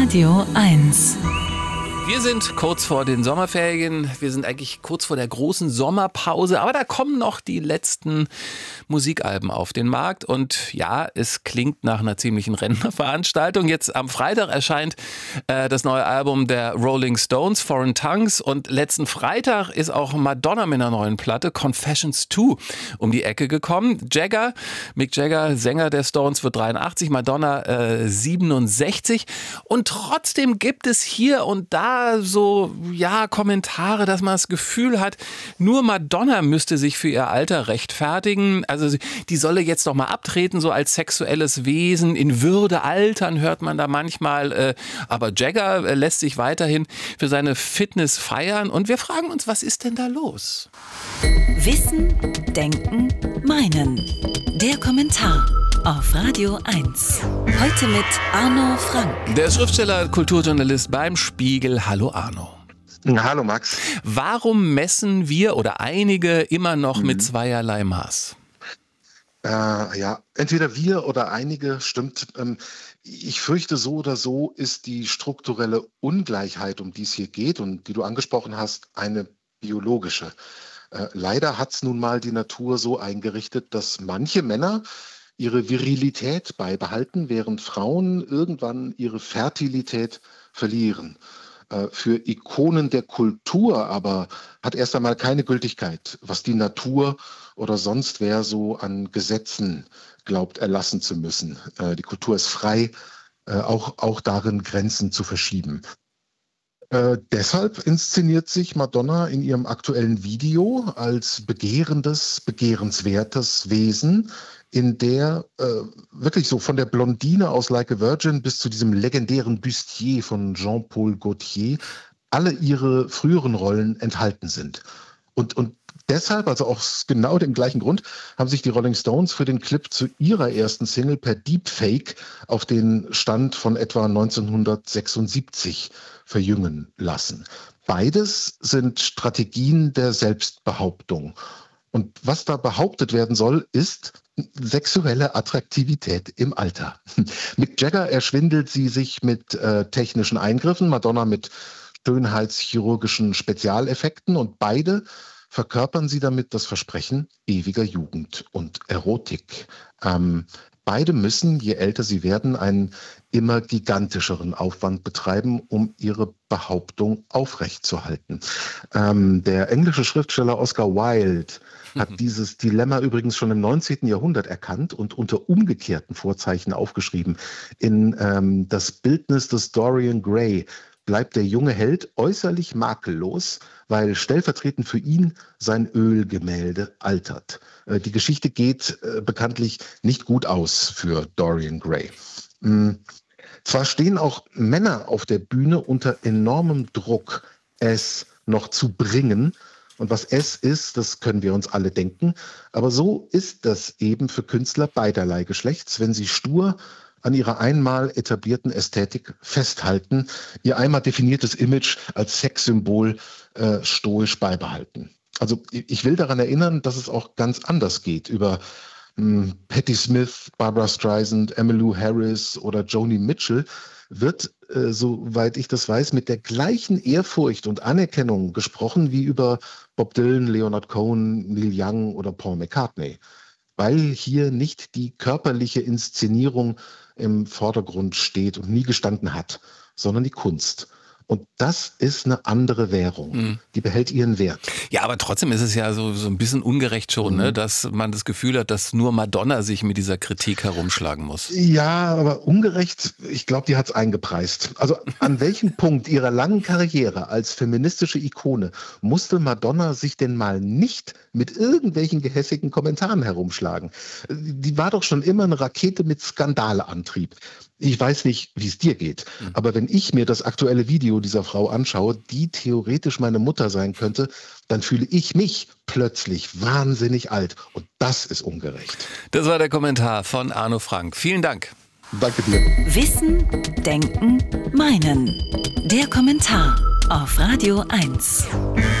Radio 1. Wir sind kurz vor den Sommerferien, wir sind eigentlich kurz vor der großen Sommerpause, aber da kommen noch die letzten Musikalben auf den Markt und ja, es klingt nach einer ziemlichen Rentnerveranstaltung. Jetzt am Freitag erscheint das neue Album der Rolling Stones, Foreign Tongues, und letzten Freitag ist auch Madonna mit einer neuen Platte, Confessions 2, um die Ecke gekommen. Mick Jagger, Sänger der Stones, wird 83, Madonna 67 und trotzdem gibt es hier und da so, ja, Kommentare, dass man das Gefühl hat, nur Madonna müsste sich für ihr Alter rechtfertigen. Also die solle jetzt doch mal abtreten, so als sexuelles Wesen, in Würde altern, hört man da manchmal. Aber Jagger lässt sich weiterhin für seine Fitness feiern. Und wir fragen uns, was ist denn da los? Wissen, Denken, Meinen. Der Kommentar auf Radio 1. Heute mit Arno Frank. Der Schriftsteller, Kulturjournalist beim Spiegel. Hallo Arno. Hallo Max. Warum messen wir oder einige immer noch mit zweierlei Maß? Ja, entweder wir oder einige, stimmt. Ich fürchte, so oder so ist die strukturelle Ungleichheit, um die es hier geht und die du angesprochen hast, eine biologische. Leider hat es nun mal die Natur so eingerichtet, dass manche Männer ihre Virilität beibehalten, während Frauen irgendwann ihre Fertilität verlieren. Für Ikonen der Kultur aber hat erst einmal keine Gültigkeit, was die Natur oder sonst wer so an Gesetzen glaubt erlassen zu müssen. Die Kultur ist frei, auch darin Grenzen zu verschieben. Deshalb inszeniert sich Madonna in ihrem aktuellen Video als begehrendes, begehrenswertes Wesen, in der wirklich so von der Blondine aus Like a Virgin bis zu diesem legendären Bustier von Jean-Paul Gaultier alle ihre früheren Rollen enthalten sind. Und deshalb, also aus genau dem gleichen Grund, haben sich die Rolling Stones für den Clip zu ihrer ersten Single per Deepfake auf den Stand von etwa 1976 verjüngen lassen. Beides sind Strategien der Selbstbehauptung. Und was da behauptet werden soll, ist sexuelle Attraktivität im Alter. Mick Jagger erschwindelt sie sich mit technischen Eingriffen, Madonna mit schönheitschirurgischen Spezialeffekten, und beide verkörpern sie damit das Versprechen ewiger Jugend und Erotik. Beide müssen, je älter sie werden, einen immer gigantischeren Aufwand betreiben, um ihre Behauptung aufrechtzuerhalten. Der englische Schriftsteller Oscar Wilde hat dieses Dilemma übrigens schon im 19. Jahrhundert erkannt und unter umgekehrten Vorzeichen aufgeschrieben. In das Bildnis des Dorian Gray bleibt der junge Held äußerlich makellos, weil stellvertretend für ihn sein Ölgemälde altert. Die Geschichte geht bekanntlich nicht gut aus für Dorian Gray. Zwar stehen auch Männer auf der Bühne unter enormem Druck, es noch zu bringen. Und was es ist, das können wir uns alle denken. Aber so ist das eben für Künstler beiderlei Geschlechts, wenn sie stur an ihrer einmal etablierten Ästhetik festhalten, ihr einmal definiertes Image als Sexsymbol stoisch beibehalten. Also ich will daran erinnern, dass es auch ganz anders geht. Über Patti Smith, Barbra Streisand, Emmylou Harris oder Joni Mitchell wird, soweit ich das weiß, mit der gleichen Ehrfurcht und Anerkennung gesprochen wie über Bob Dylan, Leonard Cohen, Neil Young oder Paul McCartney. Weil hier nicht die körperliche Inszenierung im Vordergrund steht und nie gestanden hat, sondern die Kunst. Und das ist eine andere Währung. Die behält ihren Wert. Ja, aber trotzdem ist es ja so ein bisschen ungerecht schon, ne? Dass man das Gefühl hat, dass nur Madonna sich mit dieser Kritik herumschlagen muss. Ja, aber ungerecht, ich glaube, die hat es eingepreist. Also an welchem Punkt ihrer langen Karriere als feministische Ikone musste Madonna sich denn mal nicht mit irgendwelchen gehässigen Kommentaren herumschlagen? Die war doch schon immer eine Rakete mit Skandaleantrieb. Ich weiß nicht, wie es dir geht, aber wenn ich mir das aktuelle Video dieser Frau anschaue, die theoretisch meine Mutter sein könnte, dann fühle ich mich plötzlich wahnsinnig alt. Und das ist ungerecht. Das war der Kommentar von Arno Frank. Vielen Dank. Danke dir. Wissen, Denken, Meinen. Der Kommentar auf Radio 1.